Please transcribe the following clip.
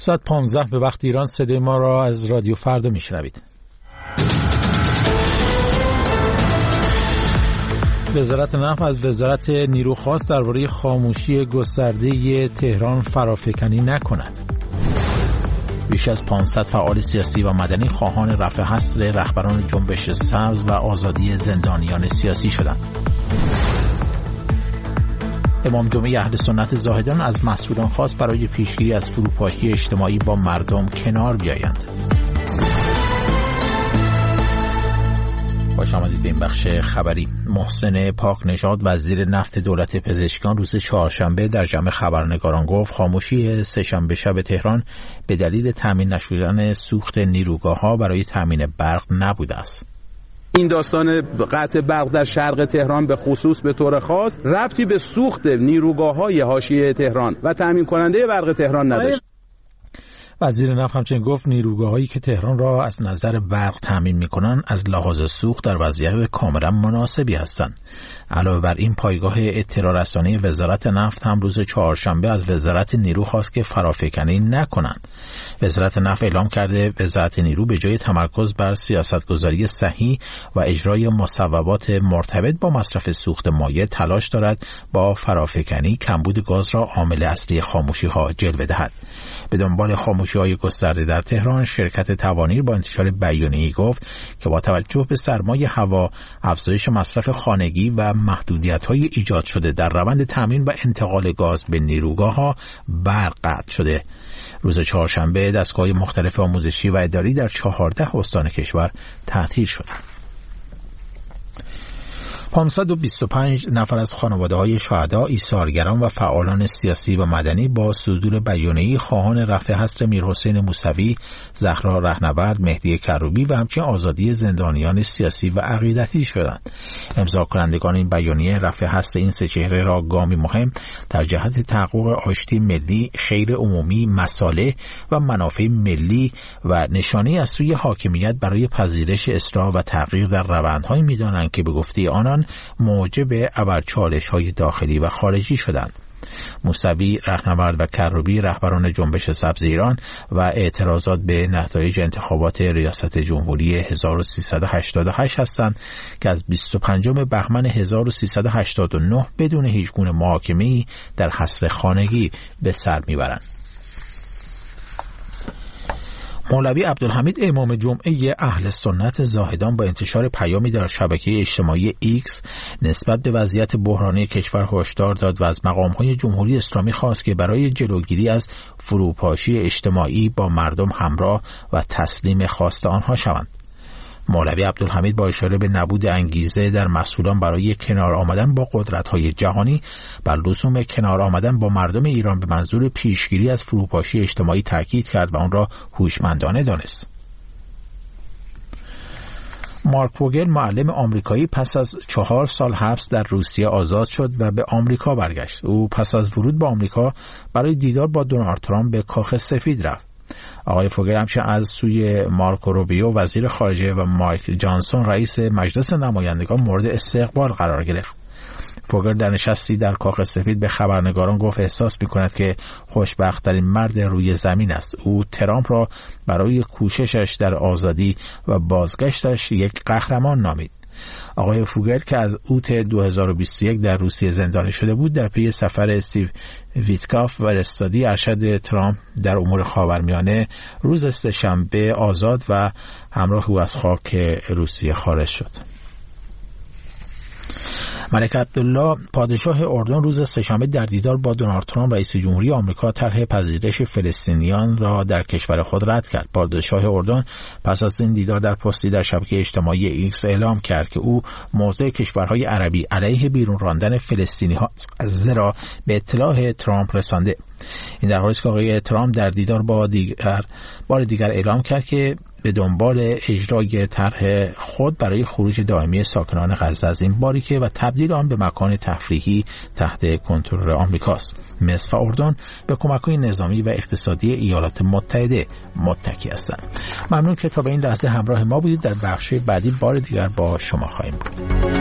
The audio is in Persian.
ساعت 15 به وقت ایران صدای ما را از رادیو فردا میشنوید. وزارت نفت از وزارت نیرو خواست درباره خاموشی گسترده تهران فرافکنی نکند. بیش از 500 فعال سیاسی و مدنی خواهان رفع حصر رهبران جنبش سبز و آزادی زندانیان سیاسی شدند. امام جمعه اهل سنت زاهدان از مسئولان خواست برای پیشگیری از فروپاشی اجتماعی با مردم کنار بیایند. خوش آمدید به این بخش خبری. محسن پاک نژاد وزیر نفت دولت پزشکیان روز چهارشنبه در جمع خبرنگاران گفت خاموشی سه‌شنبه شب تهران به دلیل تامین نشدن سوخت نیروگاه‌ها برای تامین برق نبوده است. این داستان قطع برق در شرق تهران به خصوص به طور خاص ربطی به سوخت نیروگاه‌های حاشیه تهران و تامین کننده برق تهران نداشت. وزیر نفت همچنین گفت نیروگاه‌هایی که تهران را از نظر برق تامین می‌کنند از لحاظ سوخت در وضعیت کاملا مناسبی هستند. علاوه بر این پایگاه اطلاع رسانی وزارت نفت هم روز چهارشنبه از وزارت نیرو خواست که فرافکنی نکنند. وزارت نفت اعلام کرده وزارت نیرو به جای تمرکز بر سیاستگذاری صحیح و اجرای مصوبات مرتبط با مصرف سوخت مایع تلاش دارد با فرافکنی کمبود گاز را عامل اصلی خاموشی‌ها جلوه دهد. به دنبال خاموشی‌های گسترده در تهران، شرکت توانیر با انتشار بیانیه‌ای گفت که با توجه به سرمای هوا، افزایش مصرف خانگی و محدودیت‌های ایجاد شده در روند تامین و انتقال گاز به نیروگاه‌ها برق قطع شده. روز چهارشنبه دستگاه‌های مختلف آموزشی و اداری در 14 استان کشور تعطیل شدند. 525 نفر از خانواده‌های شهدا، ایثارگران و فعالان سیاسی و مدنی با صدور بیانیه‌ای خواهان رفع حصر میرحسین موسوی، زهرا رهنورد، مهدی کروبی و همچنین آزادی زندانیان سیاسی و عقیدتی شدند. امضا کنندگان این بیانیه رفع حصر این سه چهره را گامی مهم در جهت تحقق آشتی ملی، خیر عمومی، مصالح و منافع ملی و نشانه از سوی حاکمیت برای پذیرش اصلاح و تغییر در روندهایی می‌دانند که به گفته آنان موجب ابرچالش‌های داخلی و خارجی شدند. موسوی، رهنورد و کروبی رهبران جنبش سبز ایران و اعتراضات به نتایج انتخابات ریاست جمهوری 1388 هستند که از 25 بهمن 1389 بدون هیچگونه محاکمه‌ای در حصر خانگی به سر میبرند. مولوی عبدالحمید امام جمعه اهل سنت زاهدان با انتشار پیامی در شبکه اجتماعی ایکس نسبت به وضعیت بحرانی کشور هشدار داد و از مقام‌های جمهوری اسلامی خواست که برای جلوگیری از فروپاشی اجتماعی با مردم همراه و تسلیم خواست آنها شوند. مولوی عبدالحمید با اشاره به نبود انگیزه در مسئولان برای کنار آمدن با قدرت‌های جهانی بر لزوم کنار آمدن با مردم ایران به منظور پیشگیری از فروپاشی اجتماعی تاکید کرد و آن را هوشمندانه دانست. مارک فوگل، معلم آمریکایی، پس از 4 سال حبس در روسیه آزاد شد و به آمریکا برگشت. او پس از ورود به آمریکا برای دیدار با دونالد ترامپ به کاخ سفید رفت. آقای فوگل همچنین از سوی مارکو روبیو وزیر خارجه و مایک جانسون رئیس مجلس نمایندگان مورد استقبال قرار گرفت. فوگل در نشستی در کاخ سفید به خبرنگاران گفت احساس می‌کند که خوشبخت‌ترین مرد روی زمین است. او ترامپ را برای کوششش در آزادی و بازگشتش یک قهرمان نامید. آقای فوگل که از اوت 2021 در روسیه زندانی شده بود در پی سفر استیو ویتکاف و فرستادی ارشد ترامپ در امور خاورمیانه روز سه‌شنبه آزاد و همراه او از خاک روسیه خارج شد. ملک عبدالله پادشاه اردن روز سه‌شنبه در دیدار با دونالد ترامپ رئیس جمهوری آمریکا طرح پذیرش فلسطینیان را در کشور خود رد کرد. پادشاه اردن پس از این دیدار در پستی در شبکه اجتماعی ایکس اعلام کرد که او موضع کشورهای عربی علیه بیرون راندن فلسطینی‌ها از غزه به اطلاع ترامپ رسانده. این در حالی است که آقای ترامپ در دیدار با بار دیگر اعلام کرد که به دنبال اجرای طرح خود برای خروج دائمی ساکنان غزه از این باریکه و تبدیل آن به مکان تفریحی تحت کنترل آمریکاست. مصر و اردن به کمک‌های نظامی و اقتصادی ایالات متحده متکی هستند. ممنون که تا به این لحظه همراه ما بودید. در بخش بعدی بار دیگر با شما خواهیم بود.